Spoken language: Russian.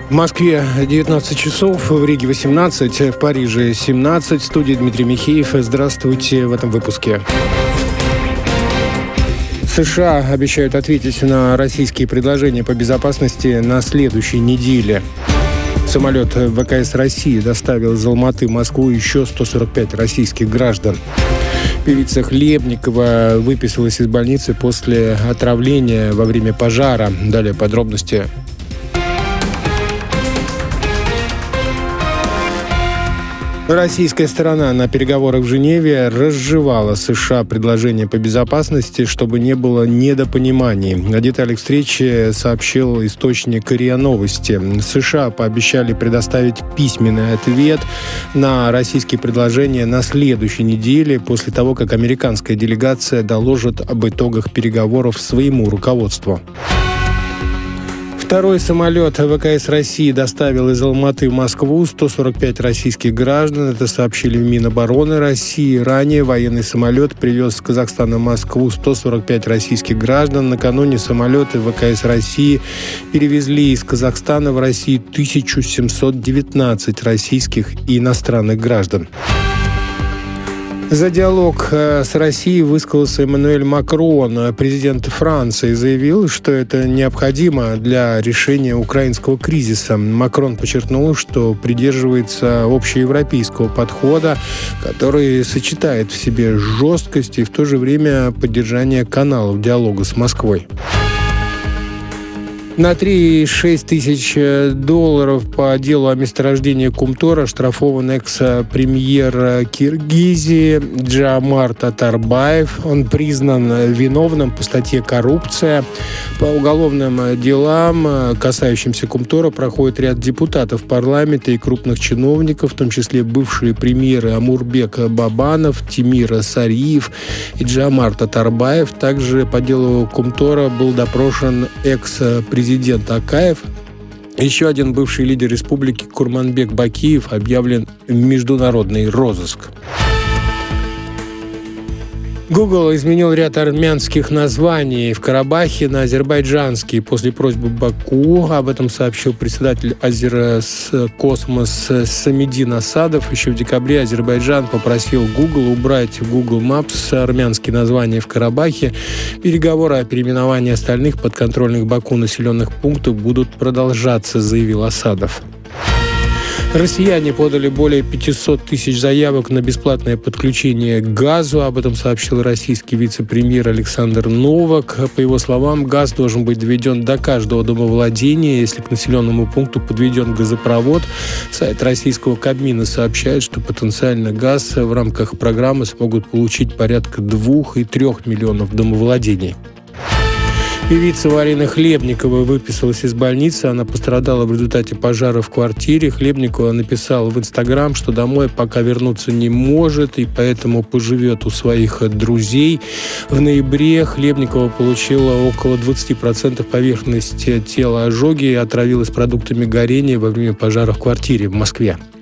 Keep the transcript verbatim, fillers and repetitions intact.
В Москве девятнадцать часов, в Риге восемнадцать, в Париже семнадцать. В студии Дмитрий Михеев. Здравствуйте в этом выпуске. США обещают ответить на российские предложения по безопасности на следующей неделе. Самолет ВКС России доставил из Алматы в Москву еще сто сорок пять российских граждан. Певица Хлебникова выписалась из больницы после отравления во время пожара. Далее подробности. Российская сторона на переговорах в Женеве разжевала США предложения по безопасности, чтобы не было недопониманий. О деталях встречи сообщил источник РИА Новости. США пообещали предоставить письменный ответ на российские предложения на следующей неделе, после того, как американская делегация доложит об итогах переговоров своему руководству. Второй самолет ВКС России доставил из Алматы в Москву сто сорок пять российских граждан. Это сообщили в Минобороны России. Ранее военный самолет привез из Казахстана в Москву сто сорок пять российских граждан. Накануне самолеты ВКС России перевезли из Казахстана в Россию тысячу семьсот девятнадцать российских и иностранных граждан. За диалог с Россией высказался Эммануэль Макрон. Президент Франции заявил, что это необходимо для решения украинского кризиса. Макрон подчеркнул, что придерживается общеевропейского подхода, который сочетает в себе жесткость и в то же время поддержание каналов диалога с Москвой. На три и шесть тысяч долларов по делу о месторождении Кумтора оштрафован экс-премьер Киргизии Джеомарт Атарбаев. Он признан виновным по статье «Коррупция». По уголовным делам, касающимся Кумтора, проходит ряд депутатов парламента и крупных чиновников, в том числе бывшие премьеры Амурбек Бабанов, Тимир Сариев и Джеомарт Атарбаев. Также по делу Кумтора был допрошен экс-президент Президент Акаев. Еще один бывший лидер республики Курманбек Бакиев объявлен в международный розыск. Google изменил ряд армянских названий в Карабахе на азербайджанские после просьбы Баку. Об этом сообщил председатель Азеркосмос Самедин Асадов. Еще в декабре Азербайджан попросил Google убрать в Google Maps армянские названия в Карабахе. Переговоры о переименовании остальных подконтрольных Баку населенных пунктов будут продолжаться, заявил Асадов. Россияне подали более пятьсот тысяч заявок на бесплатное подключение к газу. Об этом сообщил российский вице-премьер Александр Новак. По его словам, газ должен быть доведен до каждого домовладения, если к населенному пункту подведен газопровод. Сайт российского Кабмина сообщает, что потенциально газ в рамках программы смогут получить порядка двух и трех миллионов домовладений. Певица Марина Хлебникова выписалась из больницы. Она пострадала в результате пожара в квартире. Хлебникова написала в Инстаграм, что домой пока вернуться не может и поэтому поживет у своих друзей. В ноябре Хлебникова получила около двадцать процентов поверхности тела ожоги и отравилась продуктами горения во время пожара в квартире в Москве.